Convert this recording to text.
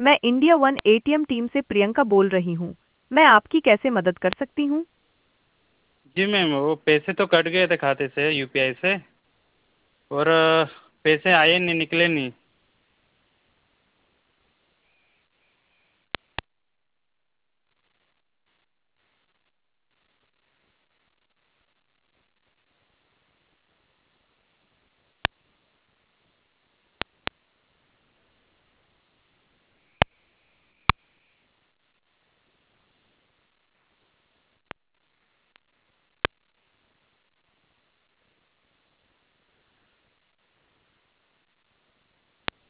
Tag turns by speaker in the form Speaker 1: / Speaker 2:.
Speaker 1: मैं India one ATM team से प्रियंका बोल रही हूँ। मैं आपकी कैसे मदद कर सकती हूँ?
Speaker 2: जी मैम, वो पैसे तो कट गए थे खाते से यूपीआई से, और पैसे आए नहीं, निकले नहीं।